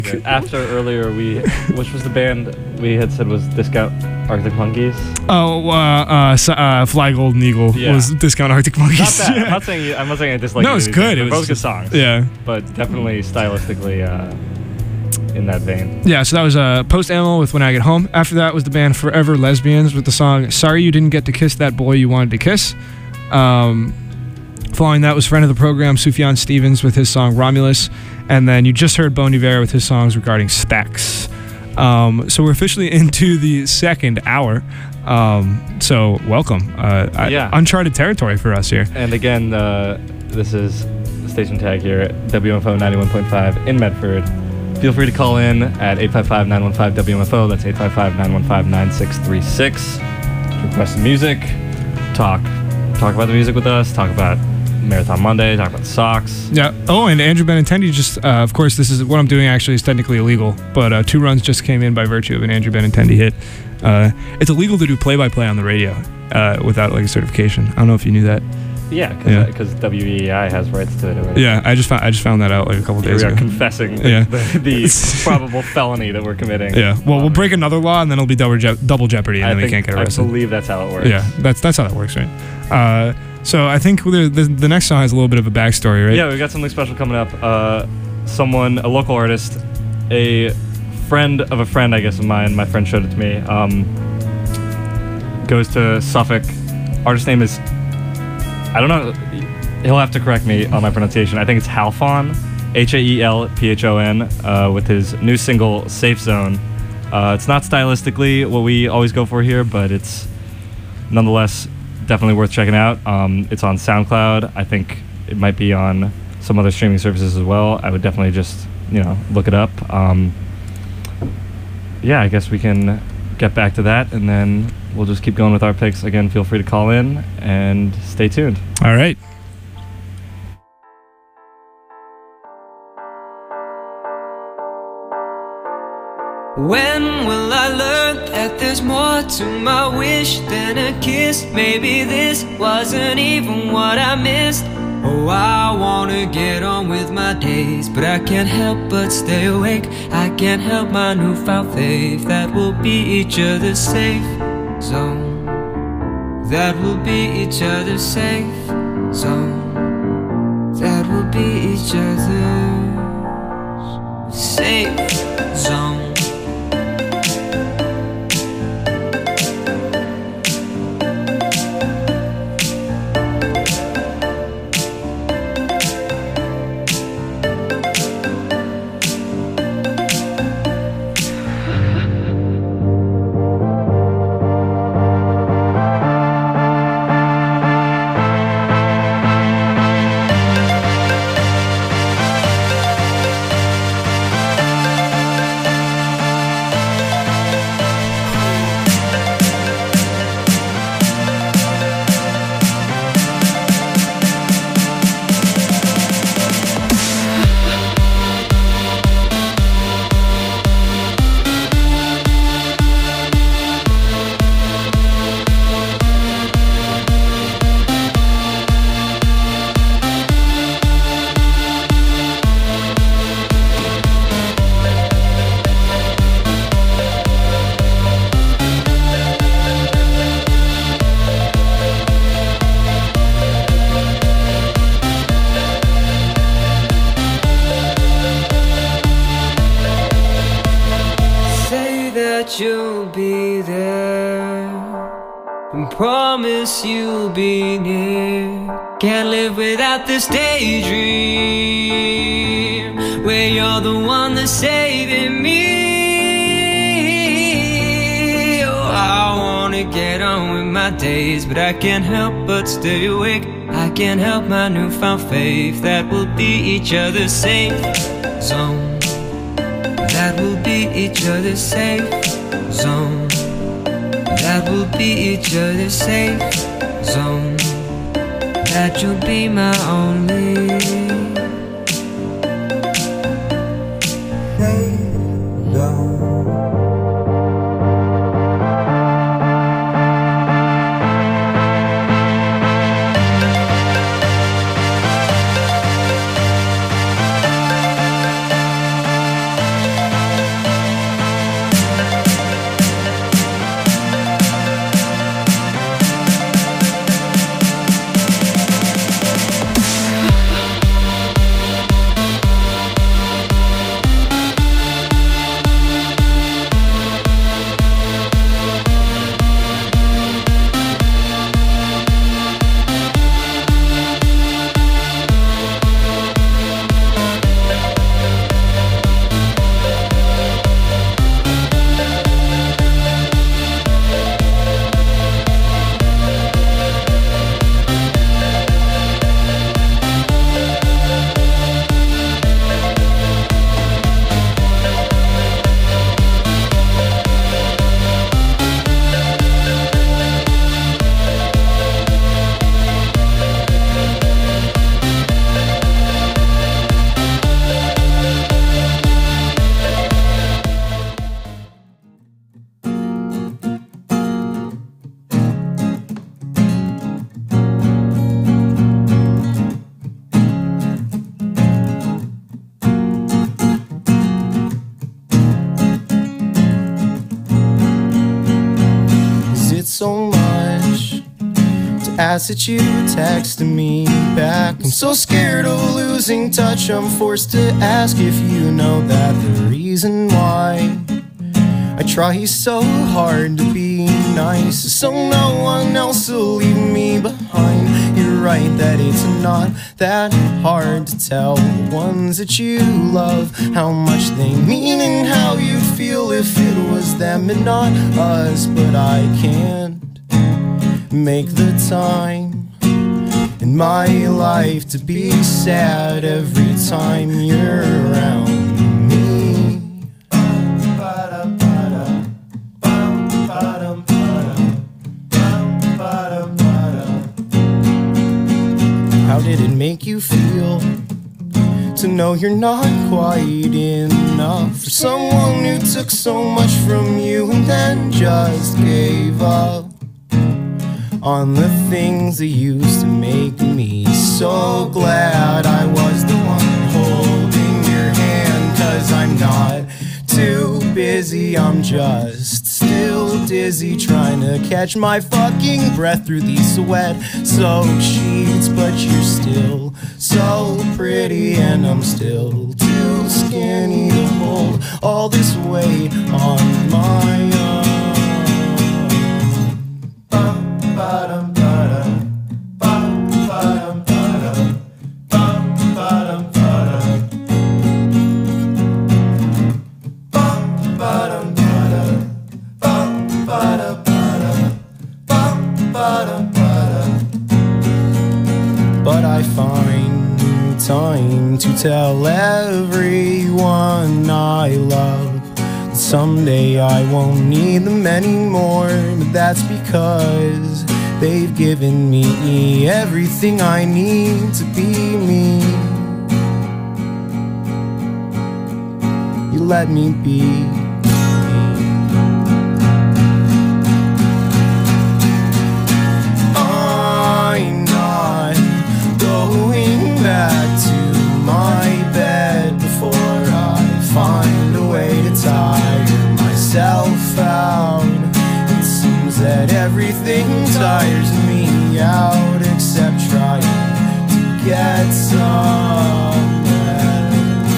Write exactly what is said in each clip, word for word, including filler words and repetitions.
After earlier, we, which was the band we had said was Discount Arctic Monkeys? Oh, uh, uh, uh, Fly Golden Eagle yeah. was Discount Arctic Monkeys. Not that. Yeah. I'm not saying you, I'm not saying I dislike. No, it's good. It was both good songs. Yeah, but definitely stylistically uh, in that vein. Yeah. So that was uh, Post Animal with When I Get Home. After that was the band Forever Lesbians with the song "Sorry You Didn't Get to Kiss That Boy You Wanted to Kiss." Um, following that was friend of the program Sufjan Stevens with his song "Romulus," and then you just heard Bon Iver with his songs regarding Stax. Um, so we're officially into the second hour. Um, so welcome. Uh, yeah. I, uncharted territory for us here. And again, uh, this is station tag here at W M F O ninety-one point five in Medford. Feel free to call in at eight five five, nine one five, W M F O. That's eight five five, nine one five, nine six three six. Request some music. Talk. Talk about the music with us. Talk about Marathon Monday, talk about socks. Yeah. Oh, and Andrew Benintendi just, uh, of course, this is what I'm doing actually is technically illegal, but uh, two runs just came in by virtue of an Andrew Benintendi hit. Uh, it's illegal to do play-by-play on the radio uh, without like a certification. I don't know if you knew that. Yeah, because yeah. W E I has rights to it already. Yeah, I just found I just found that out like a couple days we ago. We are confessing the, yeah. the, the probable felony that we're committing. Yeah. Well, we'll break another law and then it'll be double je- double jeopardy, and I then think, we can't get arrested. I believe that's how it works. Yeah, that's that's how that works, right? Uh, So I think the, the the next song has a little bit of a backstory, right? Yeah, we got something special coming up. Uh, someone, a local artist, a friend of a friend, I guess, of mine. My friend showed it to me. Um, goes to Suffolk. Artist name is, I don't know. He'll have to correct me on my pronunciation. I think it's Halfon, H A E L P H O N, uh, with his new single "Safe Zone." Uh, it's not stylistically what we always go for here, but it's nonetheless definitely worth checking out. Um, it's on SoundCloud. I think it might be on some other streaming services as well. I would definitely just, you know, look it up. Um, yeah, I guess we can get back to that, and then we'll just keep going with our picks. Again, feel free to call in and stay tuned. All right. When will I learn that there's more to my wish than a kiss? Maybe this wasn't even what I missed. Oh, I wanna get on with my days, but I can't help but stay awake. I can't help my newfound faith that we'll be each other's safe zone. That will be each other's safe zone. That will be each other's safe zone. You'll be there and promise you'll be near. Can't live without this daydream where you're the one that's saving me. Oh, I wanna get on with my days, but I can't help but stay awake. I can't help my newfound faith that we'll be each other's safe zone. That will be each other's safe zone. That will be each other's safe zone. That you'll be my only safe zone. fast that you texted me back. I'm so scared of losing touch, I'm forced to ask if you know that the reason why I try so hard to be nice is so no one else will leave me behind. You're right that it's not that hard to tell the ones that you love how much they mean and how you'd feel if it was them and not us. But I can't make the time in my life to be sad every time you're around me. How did it make you feel to know you're not quite enough for someone who took so much from you and then just gave up on the things that used to make me so glad I was the one holding your hand? 'Cause I'm not too busy, I'm just still dizzy trying to catch my fucking breath through these sweat-soaked sheets. But you're still so pretty and I'm still too skinny to hold all this weight on my own. But I find time to tell everyone I love that someday I won't need them anymore. But that's because they've given me everything I need to be me. You let me be. Back to my bed before I find a way to tire myself out. It seems that everything tires me out except trying to get some rest.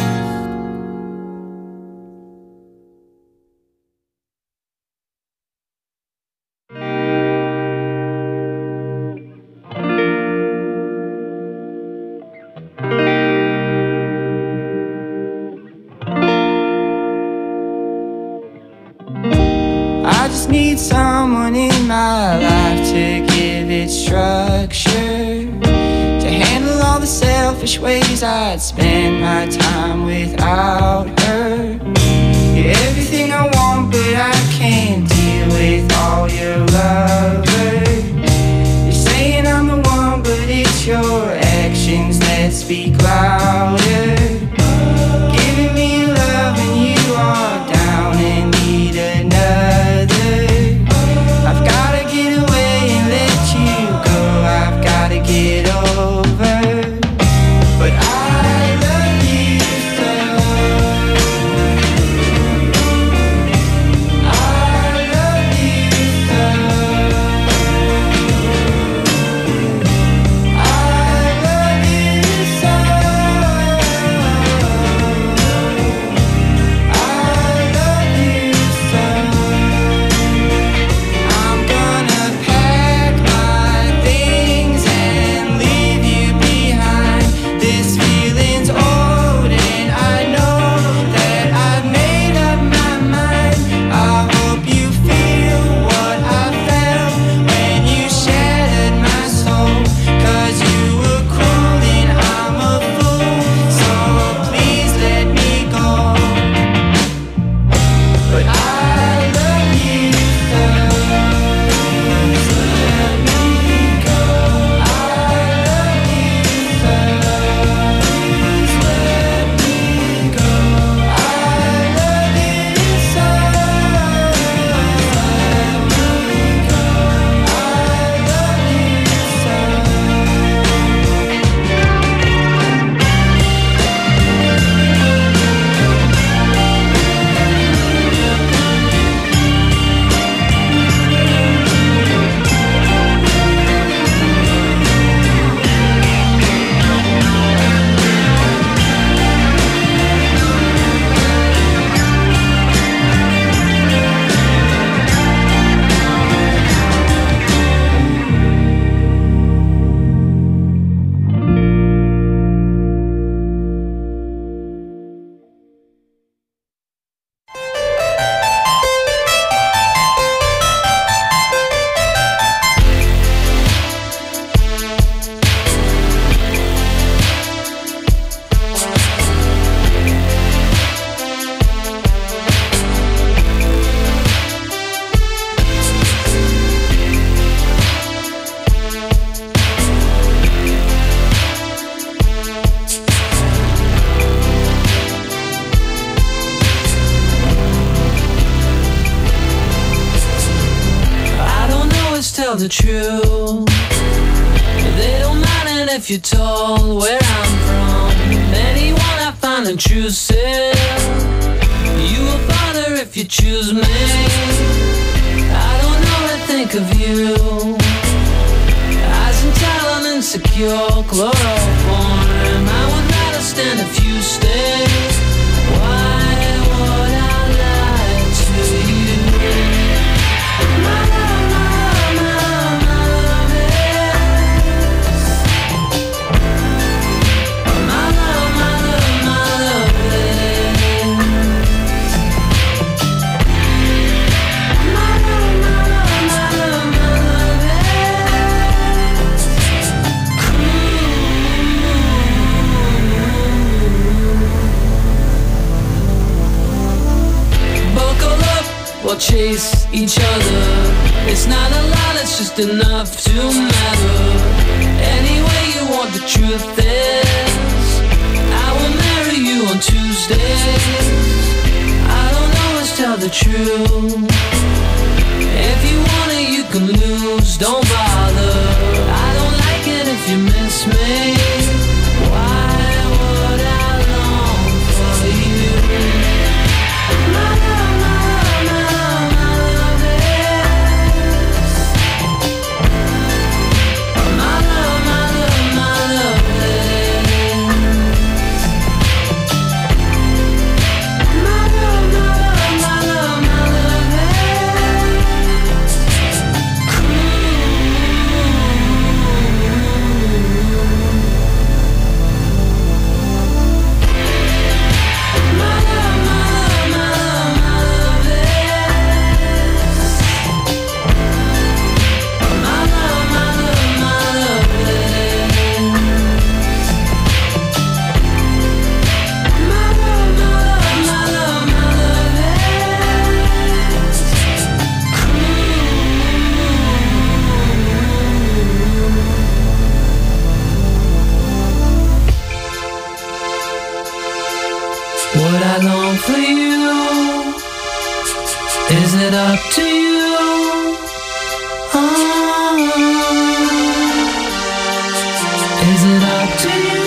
I just need someone in my life to give it structure, to handle all the selfish ways I'd spend my time without her. You're everything I want, but I can't deal with all your lovers. You're saying I'm the one, but it's your actions that speak louder. Giving me love and you are down and need another. I've gotta get away and let you go, I've gotta get over. But I love you so. tell the truth. They don't mind it if you're told where I'm from. Anyone I find intrusive, you a bother if you choose me. I don't know what to think of you. Eyes and talent insecure, chloroform. I would rather stand a few steps. Why would I lie to you? My love, my love, my love, my love, my love, my love, my love, my love, my love, my love. Buckle up, we'll chase each other. It's not a lot, it's just enough to matter. Any way you want, the truth is I will marry you on Tuesdays. I don't always tell the truth. If you want it, you can lose, don't bother. I don't like it if you miss me. Why would I long for you? My love, my love, my love, my love is. My love, my love, my love is. My love, my love, my love, my love is. My love, my love, my love, my love is. My love, my love, my love is. My love, my love, my love, my love is. Would I long for you? Is it up to you? Oh, is it up to you?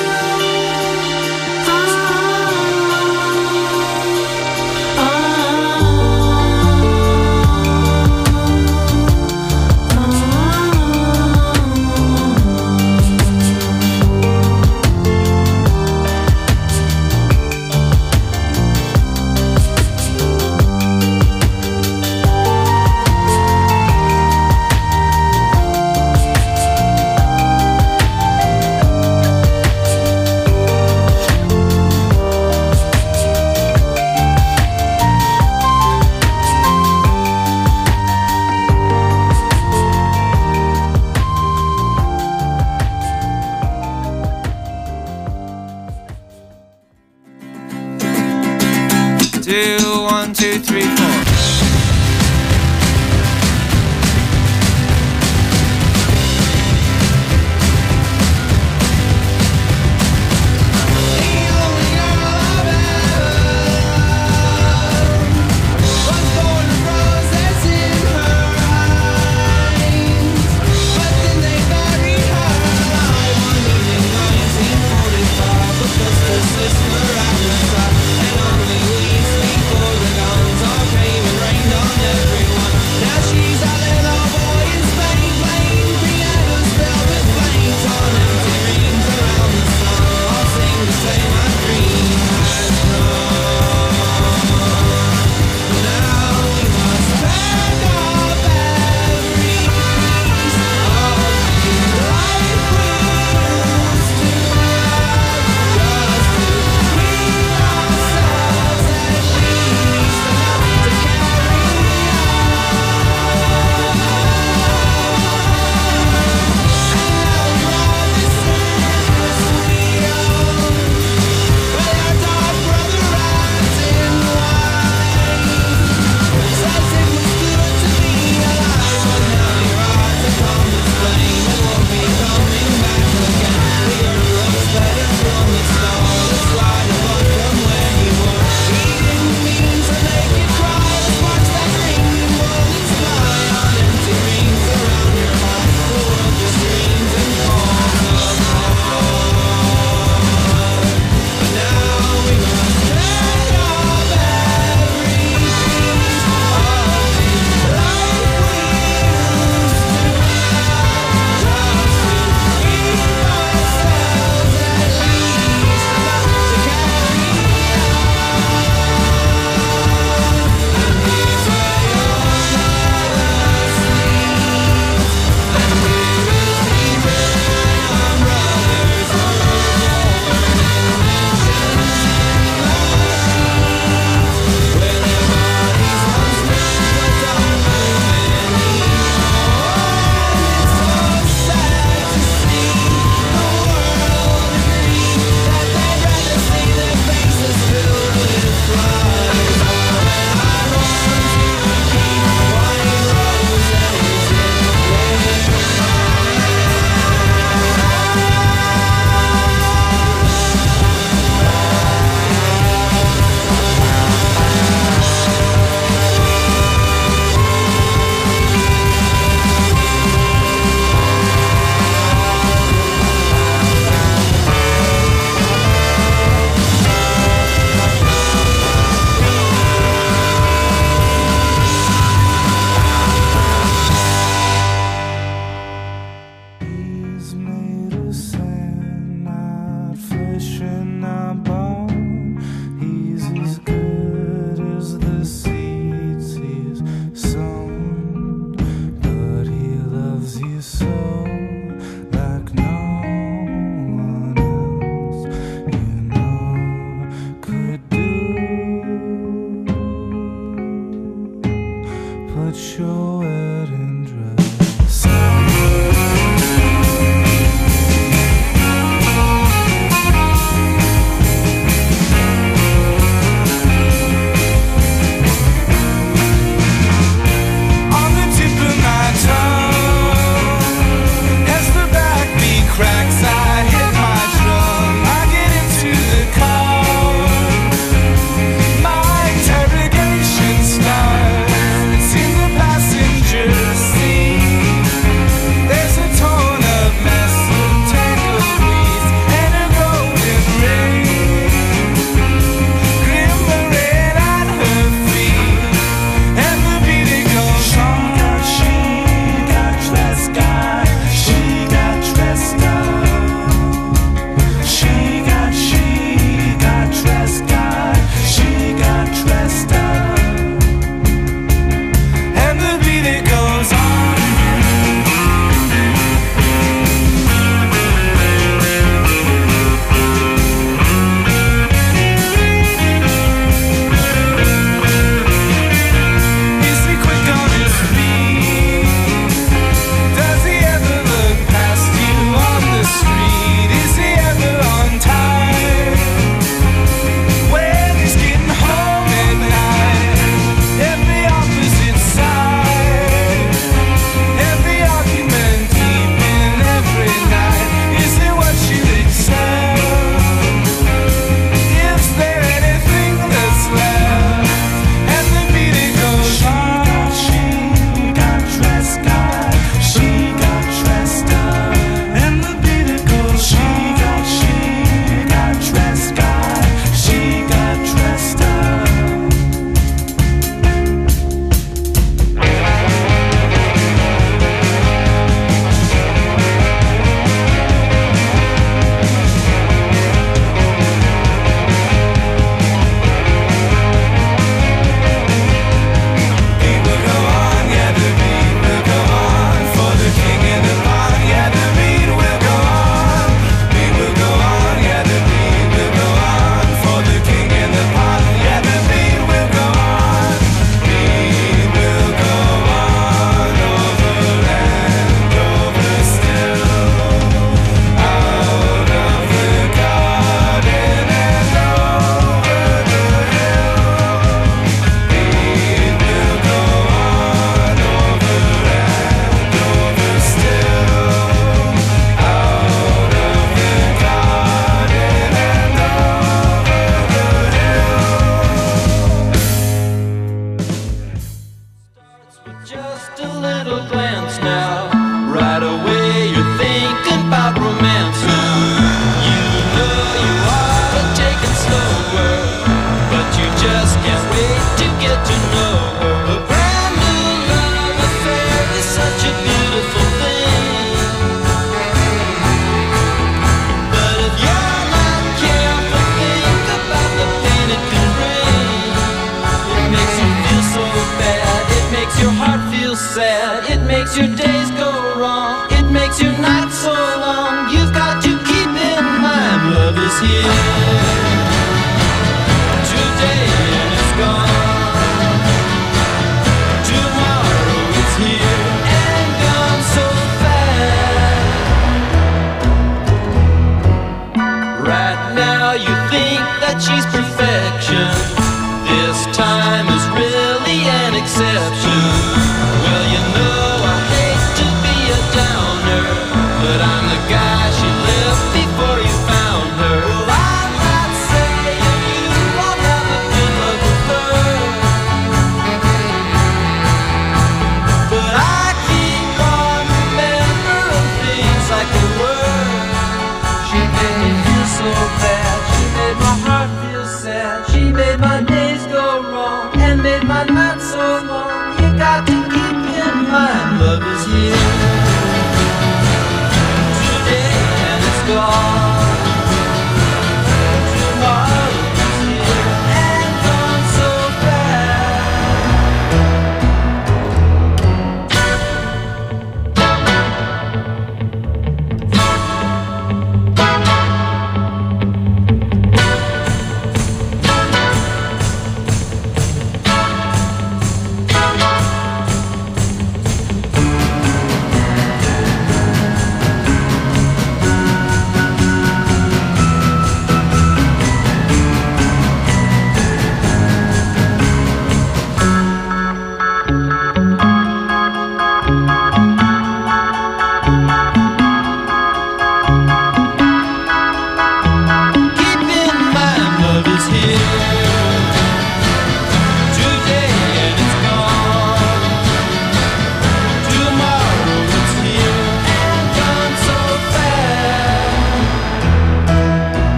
Two, one, two, three, four. And only weeks before the guns all came and rained on match your wedding dress. On the tip of my tongue, as the backbeat cracks, I hit my drum. I get into the car, my interrogation starts in the passenger seat. There's a torn up mess of tangled weeds and a golden ring glimmering at her feet, and the beat it goes. She got, she got dressed up. She got dressed up. She got, she got dressed up. She got dressed up. And the beat it goes on. Is he quick on his feet? Does he ever look past you on the street? Is he ever on time? When he's getting home at night, every opposite side, every argument keeping every night. Is it what you accept? Is there anything that's left? And the beat it goes on. She got dressed up. She got dressed up. And the beat it goes. She got, she got dressed up. She got dressed up. Beat will go on, yeah, the beat will go on. For the king in the pond, yeah, the beat will go on. Beat will go on, yeah, the beat will go on. For the king in the pond, yeah, the beat will go on. Beat will go on over and over still. Out of the garden and over the hill. Beat will go on over and over still. Out of the garden and over the hill. Starts with just a little glance now. Right away you're thinking about romance now. You know you ought to take it slower, but you just can't wait to get to know her. A brand new love affair is such a beautiful thing. But if you're not careful, think about the pain it can bring. It makes you feel so bad, it makes your heart feel sad, it makes your days go wrong, it makes your nights so long. You've got to keep in mind, love is here today and it's gone. Tomorrow it's here and gone so fast. Right now you think that she's perfection. This time is really an exception. Well, you know I hate to be a downer, but I'm the guy she left before you found her. Well, I'm not saying you won't have a good love with her, but I keep on remembering things like they were. She made me feel so bad, she made my heart feel sad, she made my days go wrong.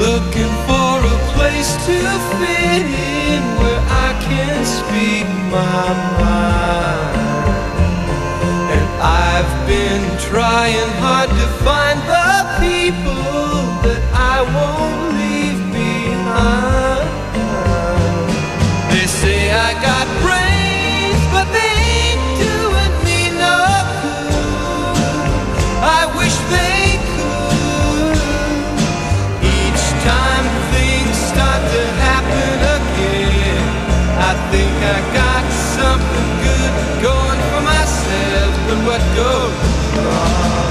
looking for a place to fit in where I can speak my mind. And I've been trying hard to find the people that I won't leave behind. They say I got brains, but they ain't doing me no good. I wish they could. Each time things start to happen again, I think I got something good going for myself, but what goes wrong?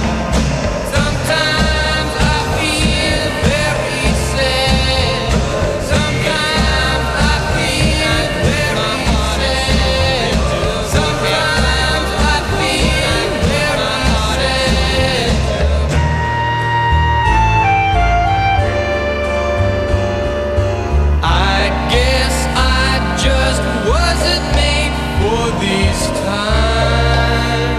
Sometimes I feel very sad. Sometimes I feel very sad. Sometimes I feel very sad. I guess I just wasn't made for these times.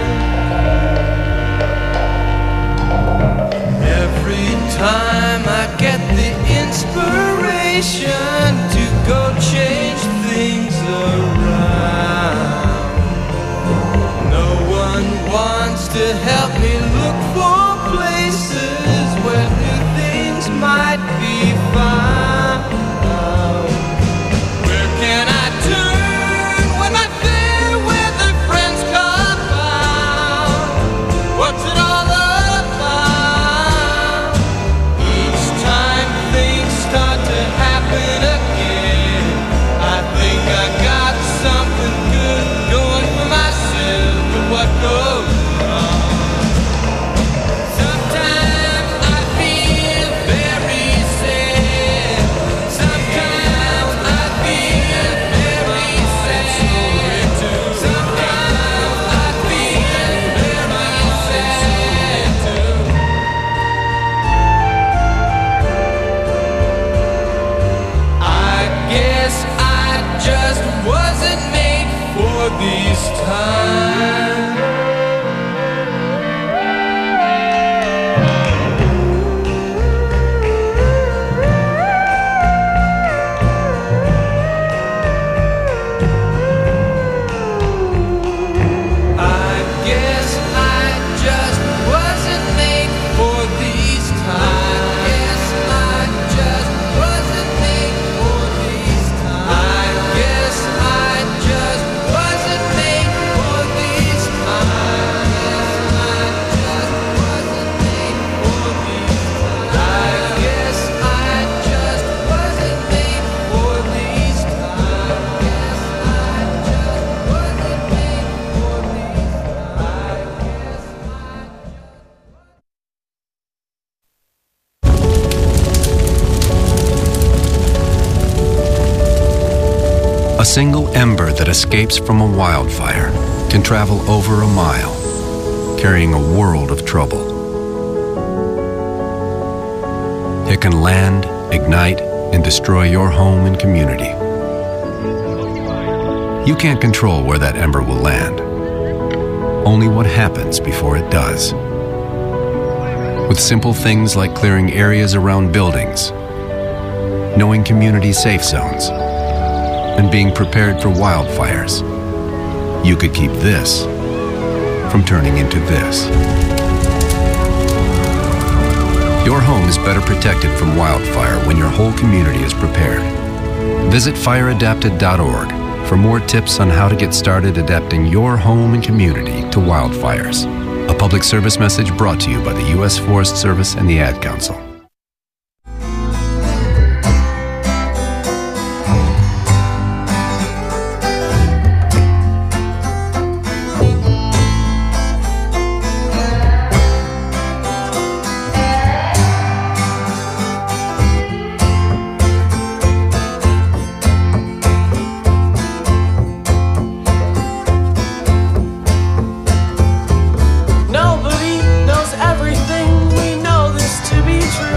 Every time I get the inspiration to go change things around, no one wants to help me look for places where new things might be found. Where can I turn when my fair weather friends come round? What's it all about? Each time things start to happen again, I think I got something good going for myself, but what goes wrong? Sometimes I feel very sad. Sometimes I feel very sad. Sometimes I feel very sad too. I guess I just wasn't made for these times. I guess I just wasn't made for these times. I guess I just wasn't made for these times. I guess I just wasn't made for these times. I just wasn't made for these times. I guess I just wasn't made for these times. I just wasn't made for these A single ember that escapes from a wildfire can travel over a mile, carrying a world of trouble. It can land, ignite, and destroy your home and community. You can't control where that ember will land, only what happens before it does. With simple things like clearing areas around buildings, knowing community safe zones, and being prepared for wildfires, you could keep this from turning into this. Your home is better protected from wildfire when your whole community is prepared. Visit fire adapted dot org for more tips on how to get started adapting your home and community to wildfires. A public service message brought to you by the U S Forest Service and the Ad Council. Nobody knows everything, we know this to be true.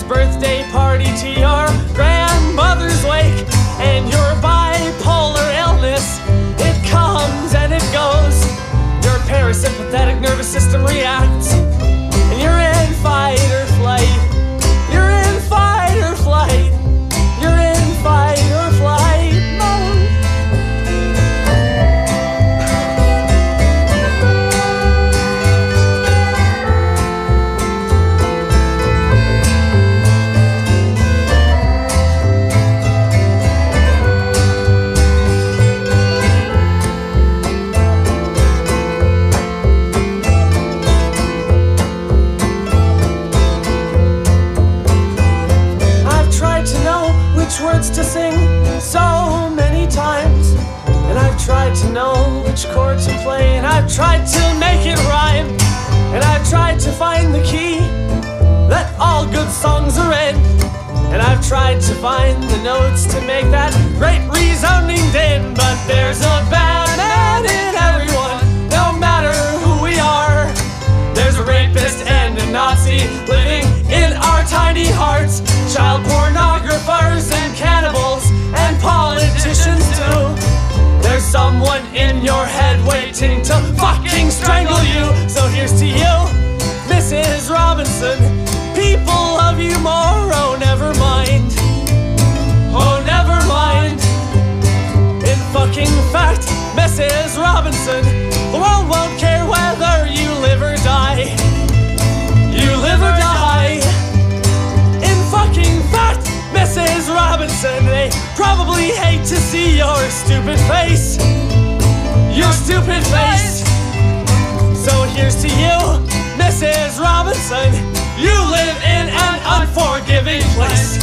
birthday party to your grandmother's wake. And your bipolar illness, it comes and it goes. Your parasympathetic nervous system reacts, and you're in fight or flight. You're in fight or flight. You're in fight or flight mode. Words to sing so many times, and I've tried to know which chord to play, and I've tried to make it rhyme, and I've tried to find the key that all good songs are in, and I've tried to find the notes to make that great resounding din. But there's a bad man in everyone, no matter who we are. There's a rapist and a Nazi living in our tiny hearts, child pornographers and cannibals and politicians too. There's someone in your head waiting to fucking strangle you. So here's to you, Missus Robinson. People love you more, oh never mind. Oh never mind. In fucking fact, Missus Robinson, the world won't care whether you live or die. You live or die. In fucking fact, Missus Robinson, they probably hate to see your stupid face. Your stupid face. So here's to you, Missus Robinson. You live in an unforgiving place.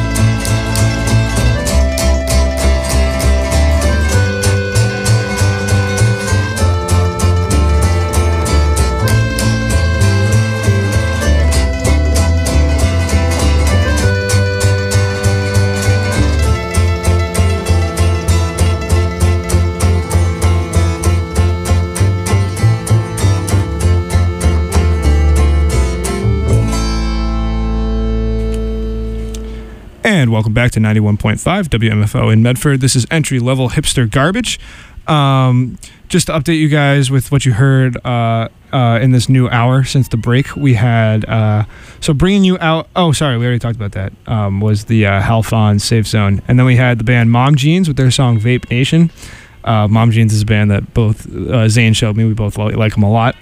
And welcome back to ninety-one point five W M F O in Medford. This is Entry Level Hipster Garbage. Um, just to update you guys with what you heard uh, uh, in this new hour since the break, we had uh, so bringing you out. Oh, sorry, we already talked about that. Um, was the uh, Halfon Safe Zone, and then we had the band Mom Jeans with their song Vape Nation. Uh, Mom Jeans is a band that both uh, Zane showed me. We both li- like them a lot.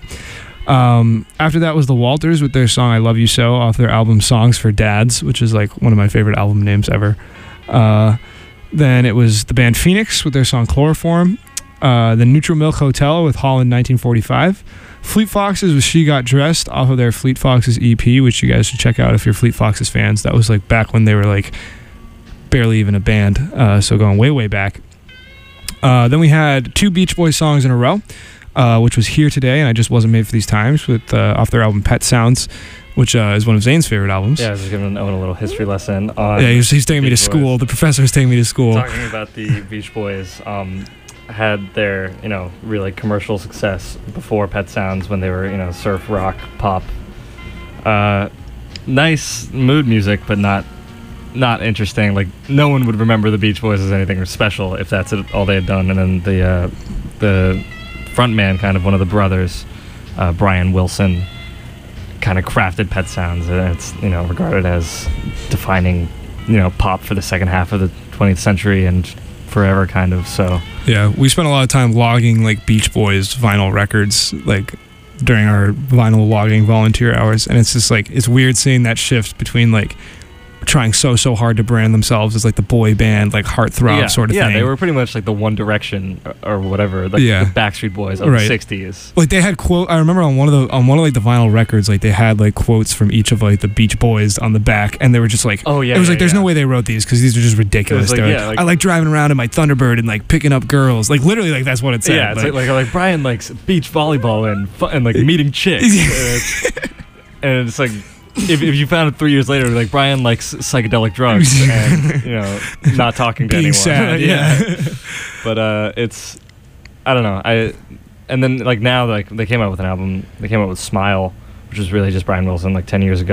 Um, after that was the Walters with their song I Love You So off their album Songs for Dads, which is like one of my favorite album names ever. Uh, then it was the band Phoenix with their song Chloroform. Uh, the Neutral Milk Hotel with Holland nineteen forty-five. Fleet Foxes with She Got Dressed off of their Fleet Foxes E P, which you guys should check out if you're Fleet Foxes fans. That was like back when they were like barely even a band, uh, so going way, way back. Uh, then we had two Beach Boys songs in a row. Uh, which was Here Today, and I Just Wasn't Made for These Times, with uh, off their album Pet Sounds, which uh, is one of Zane's favorite albums. Yeah, I was just giving Owen a little history lesson on. Yeah, he's, he's taking me to Beach school. Boys. The professor is taking me to school. Talking about the Beach Boys, um, had their you know really commercial success before Pet Sounds when they were you know surf rock pop. Uh, nice mood music, but not not interesting. Like no one would remember the Beach Boys as anything special if that's it, all they had done. And then the uh, the frontman, kind of one of the brothers, uh, Brian Wilson, kind of crafted Pet Sounds, and it's you know regarded as defining you know pop for the second half of the twentieth century and forever, kind of. So yeah, we spent a lot of time logging like Beach Boys vinyl records, like during our vinyl logging volunteer hours, and it's just like it's weird seeing that shift between like trying so so hard to brand themselves as like the boy band, like heartthrob yeah, sort of yeah, thing. Yeah, they were pretty much like the One Direction or, or whatever, like yeah. the Backstreet Boys of right. the sixties. Like they had quote. I remember on one of the on one of like the vinyl records, like they had like quotes from each of like the Beach Boys on the back, and they were just like, oh yeah, it was yeah, like there's yeah. no way they wrote these because these are just ridiculous. Like, They're yeah, like, like, I like driving around in my Thunderbird and like picking up girls. Like literally, like that's what it said. Yeah, it's like like, like, like Brian likes beach volleyball and fu- and like meeting chicks, and, it's, and it's like. If, if you found it three years later, like Brian likes psychedelic drugs and you know not talking to being anyone. sad, yeah. yeah. But uh, it's I don't know. I and then like now like they came out with an album. They came out with Smile, which was really just Brian Wilson like ten years ago,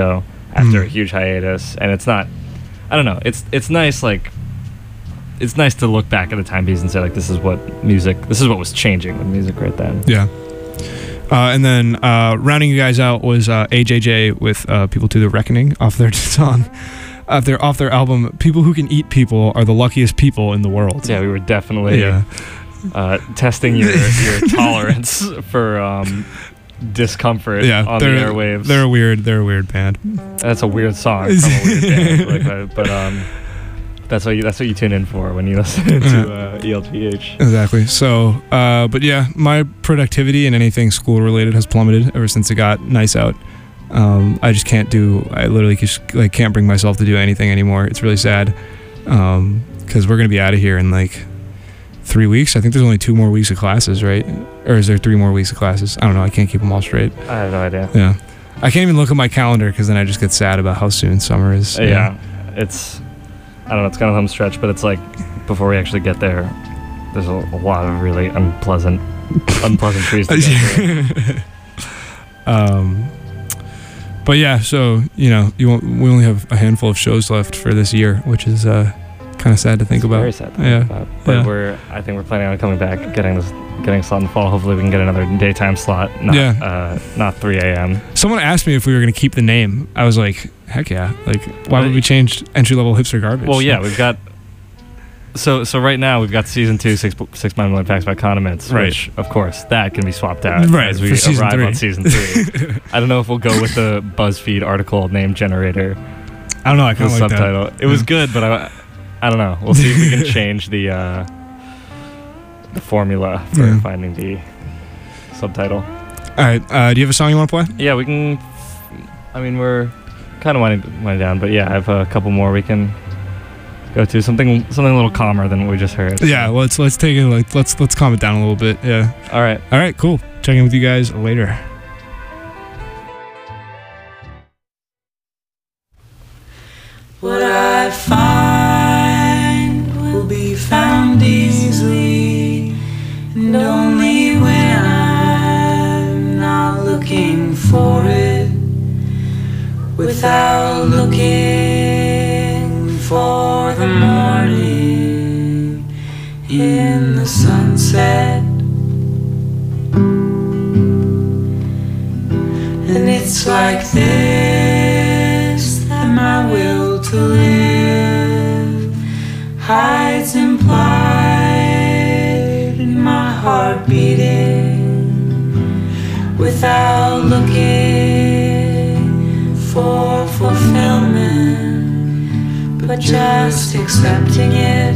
after Mm. a huge hiatus, and it's not. I don't know. It's it's nice like. It's nice to look back at the timepiece and say like, this is what music. This is what was changing with music right then. Yeah. Uh, and then uh, rounding you guys out was uh, A J J with uh, "People to the Reckoning" off their song, off their off their album. People who can eat people are the luckiest people in the world. Yeah, we were definitely Yeah. uh, testing your your tolerance for um, discomfort Yeah, on the they're airwaves. they're a weird they're a weird band. That's a weird song from a weird band, like that, but um, that's what you that's what you tune in for when you listen to uh, E L T H. Exactly. So, uh, but yeah, my productivity in anything school related has plummeted ever since it got nice out. Um, I just can't do. I literally just like can't bring myself to do anything anymore. It's really sad because we're gonna be out of here in like three weeks. I think there's only two more weeks of classes, right? Or is there three more weeks of classes? I don't know. I can't keep them all straight. I have no idea. Yeah, I can't even look at my calendar because then I just get sad about how soon summer is. Uh, yeah, it's I don't know. It's kind of home stretch, but it's like before we actually get there, there's a, a lot of really unpleasant, unpleasant trees to get through. um, but yeah, so you know, you won't, we only have a handful of shows left for this year, which is uh, kind of sad to think It's about. Very sad to Yeah. think about. But Yeah. we're I think we're planning on coming back, getting this, getting a slot in the fall. Hopefully, we can get another daytime slot. Not, Yeah. Uh, not three a.m. Someone asked me if we were going to keep the name. I was like, heck yeah! Like, why would Uh, we change entry level hipster garbage? Well, yeah, we've got. So so right now we've got season two, six six mind million packs by condiments, Right. which of course that can be swapped out Right, as we for season arrive three. on season three. I don't know if we'll go with the BuzzFeed article name generator I don't know. I as kind the of like subtitle. that. It was Yeah. good, but I I don't know. We'll see if we can change the uh, the formula for Yeah. finding the subtitle. All right. Uh, do you have a song you want to play? Yeah, we can. I mean, we're kind of winding, winding down, but yeah, I have a couple more we can go to. Something something a little calmer than what we just heard. Yeah. Let's let's take it. Like let's let's calm it down a little bit. Yeah. All right. All right. Cool. Check in with you guys later. What I find will be found easily, and only when I'm not looking for it, without looking for the morning in the sunset. And it's like this that my will to live hides implied in my heart beating, without looking for fulfillment, but just accepting it.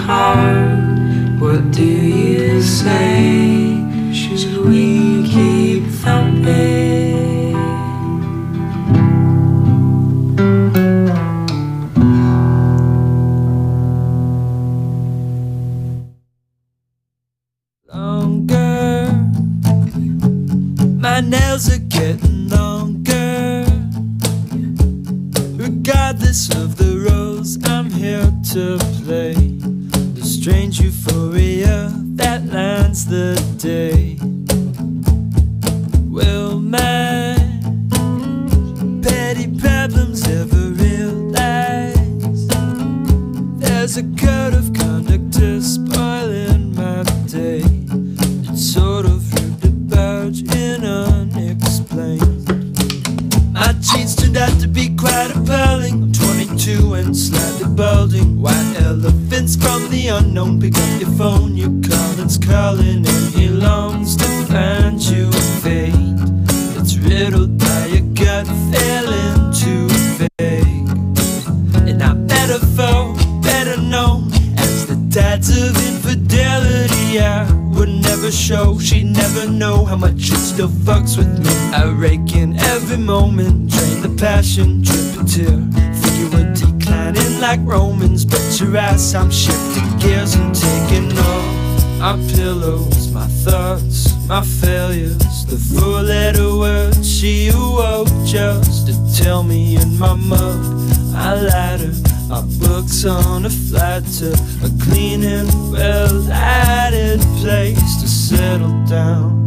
heart. What do you say? Should we keep thumping? Longer, my nails are getting longer. Regardless of the roles I'm here to play, the strange euphoria that lands the day. Will my petty problems ever realize there's a code of conduct to spoiling my day? It's sort of rude to barge in unexplained. My jeans turned out to be quite appalling. twenty-two and slightly balding. White elephants from the unknown. Pick up your phone, your Colin's calling, and he longs to find you a fate that's riddled by your gut feeling too vague. And I'm better for, better known as the tides of infidelity I would never show. She'd never know how much it still fucks with me. I rake in every moment, drain the passion, drip a tear. Think you were declining like Romans, but your ass, I'm shifting gears and taking off our pillows, my thoughts, my failures, the four-letter words she awoke just to tell me in my mug. I lied her our books on a flight to a clean and well-lighted place to settle down.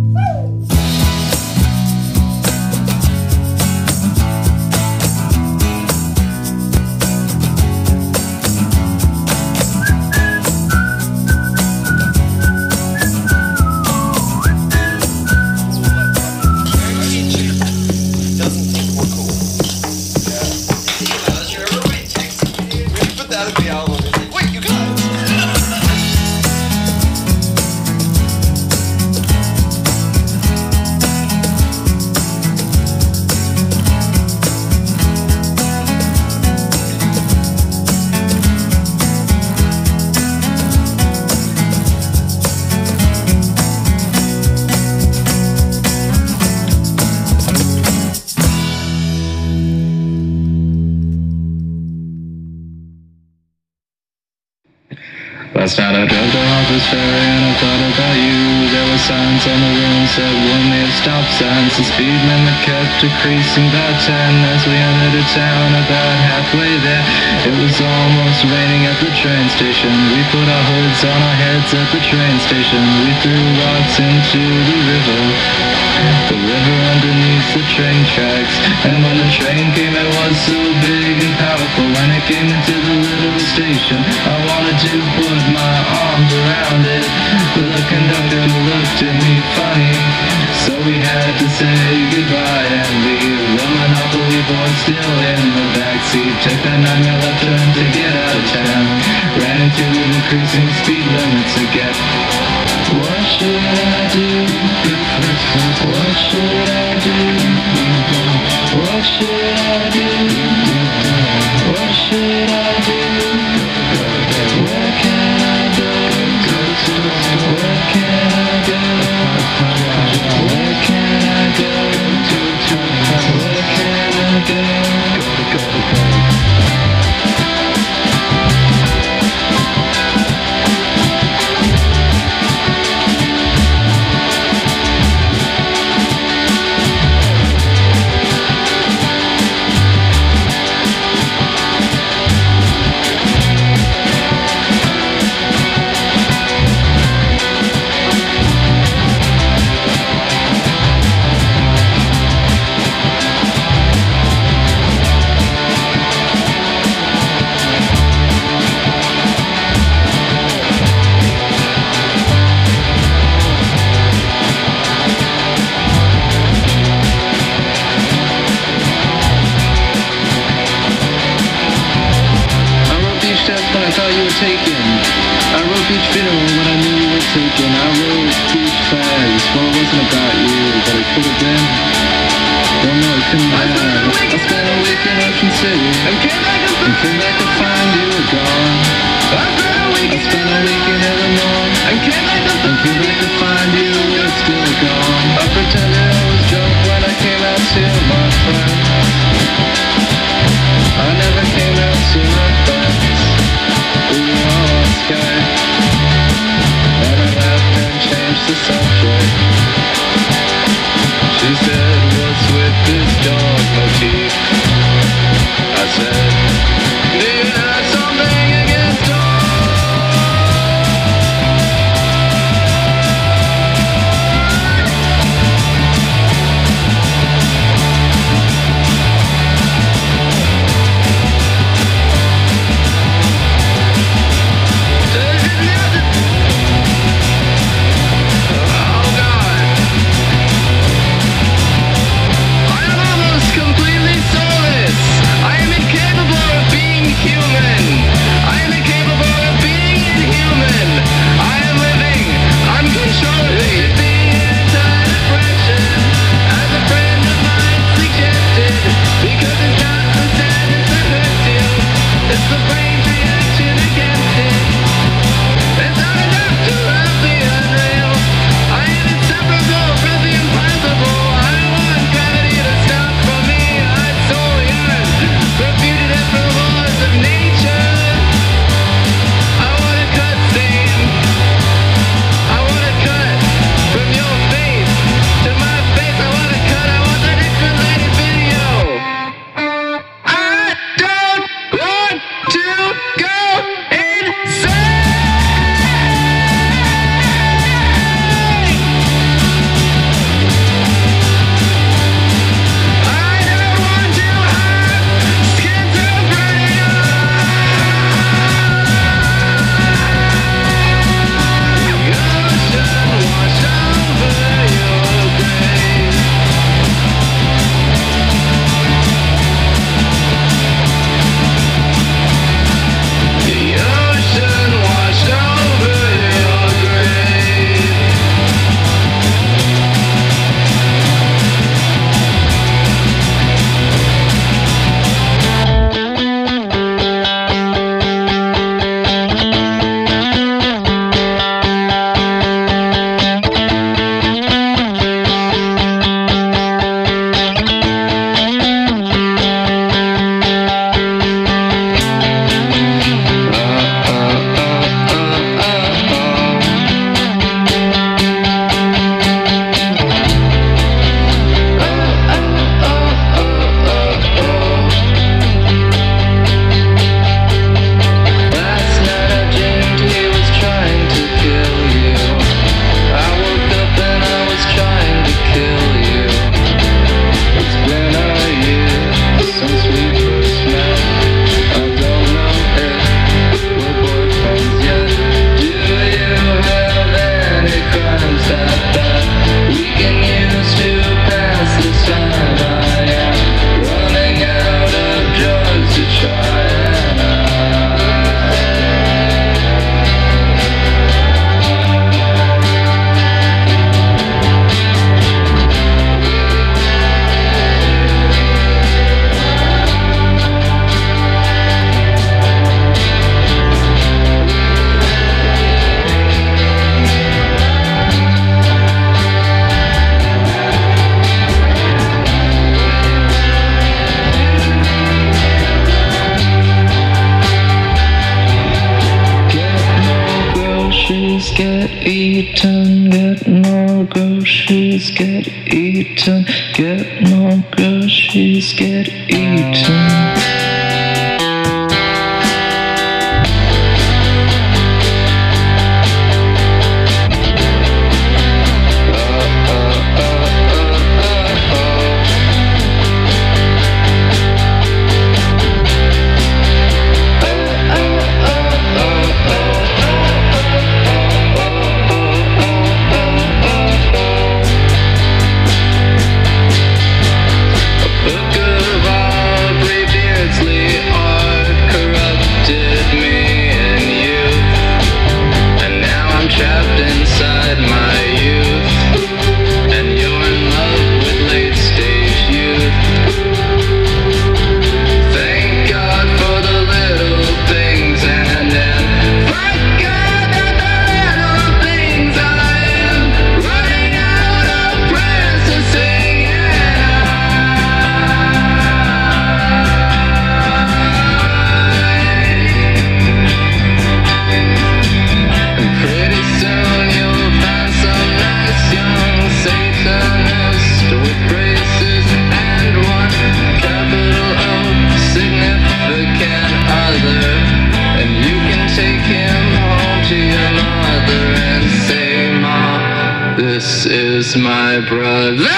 Last night I drove to Harper's Ferry and I thought about you. There were signs on the room said one near stop signs. The speed limit kept decreasing by ten as we entered a town about halfway there. It was almost raining at the train station. We put our hoods on our heads at the train station. We threw rocks into the river, the river underneath the train tracks. And when the train came it was so big and powerful. When it came into the little station I wanted to put my arms around it, but the conductor looked at me funny, so we had to say goodbye and leave. The Monopoly boy still in the backseat took the nine-mile left turn to get out of town. Ran into the increasing speed limits again. What should I do? What should I do? What should I do? What should I do? Where can I go? Where can I go? Where can I go? Where can I go? Go, go, go. Taken. I wrote Beach Funeral when I knew you were taken. I wrote Beach Flags. Well, it wasn't about you, but it could have been. Well, no, it couldn't have. I spent a week in Ocean City and came back to find you were gone. I spent a week eaten, get more groceries, get eaten, get more groceries, get eaten. This is my brother.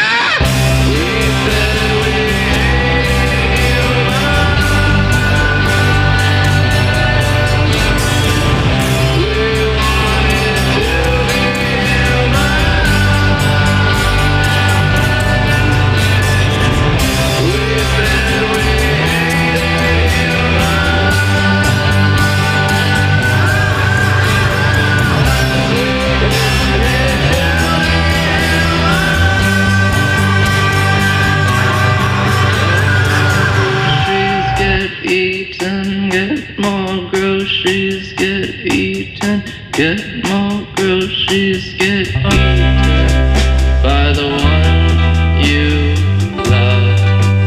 Get more groceries, get eaten by the one you love.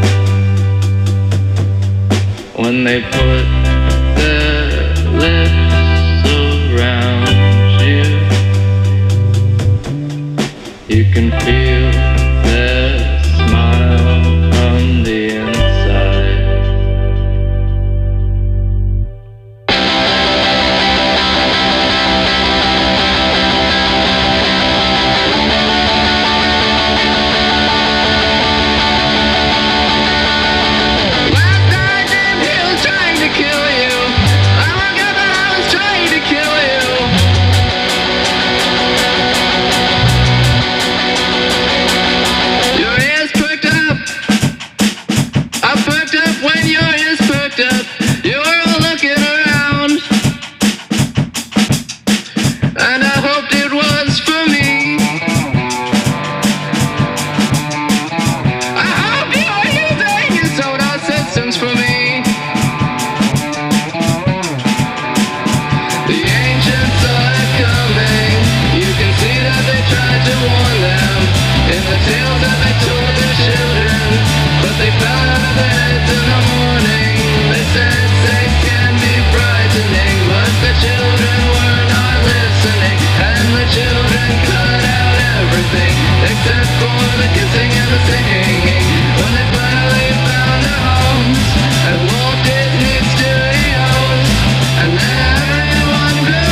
When they put their lips around you, you can feel their smile from the inside.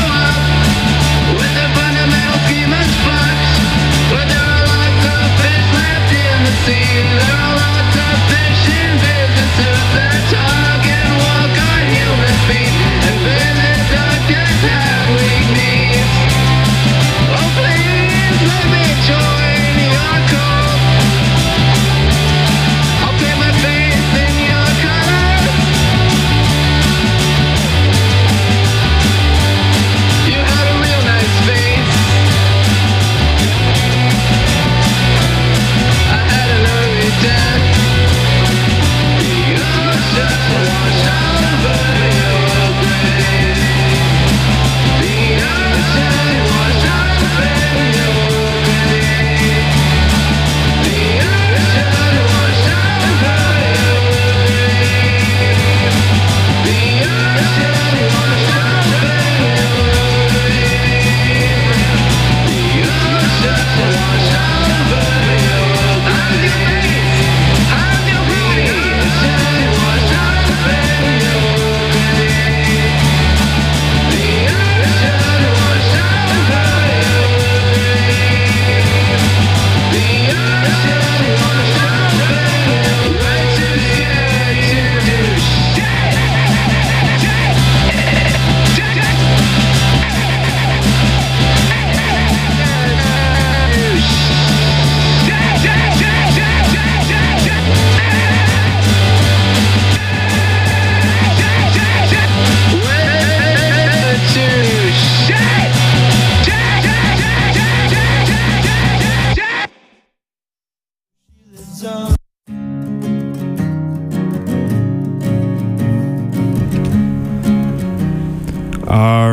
Fish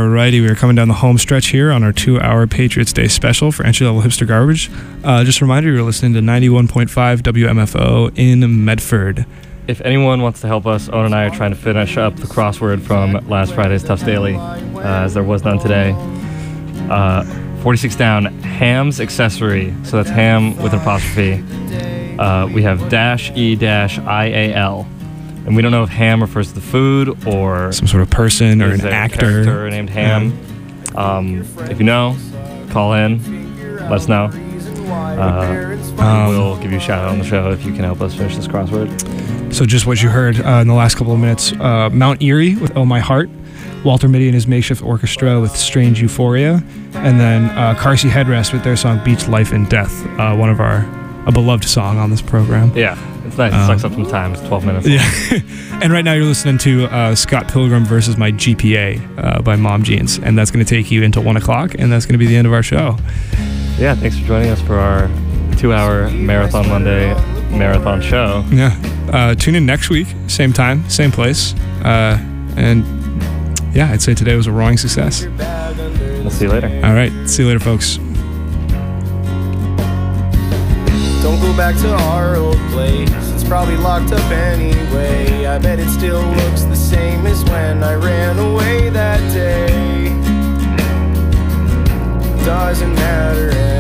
Alrighty, we are coming down the home stretch here on our two-hour Patriots Day special for entry-level hipster garbage. Uh, just a reminder, you're listening to ninety-one point five W M F O in Medford. If anyone wants to help us, Owen and I are trying to finish up the crossword from last Friday's Tufts Daily, uh, as there was none today. Uh, forty-six down, Ham's accessory. So that's ham with an apostrophe. Uh, we have dash E dash I A L. And we don't know if ham refers to the food or some sort of person or is an there a actor character named Ham. Yeah. Um, if you know, call in, let us know. Uh, um, we'll give you a shout out on the show if you can help us finish this crossword. So just what you heard uh, in the last couple of minutes, uh, Mount Erie with Oh My Heart, Walter Mitty and his makeshift orchestra with Strange Euphoria, and then uh, Carsey Headrest with their song Beach Life and Death, uh, one of our, a beloved song on this program. Yeah, it's nice. It um, sucks up some time. It's twelve minutes. Yeah. And right now you're listening to uh, Scott Pilgrim versus My G P A uh, by Mom Jeans, and that's going to take you until one o'clock, and that's going to be the end of our show. Yeah, thanks for joining us for our two-hour Marathon Monday marathon show. Yeah. Uh, tune in next week, same time, same place. Uh, and yeah, I'd say today was a roaring success. We'll see you later. All right. See you later, folks. Don't go back to our old place, it's probably locked up anyway. I bet it still looks the same as when I ran away that day. Doesn't matter anymore.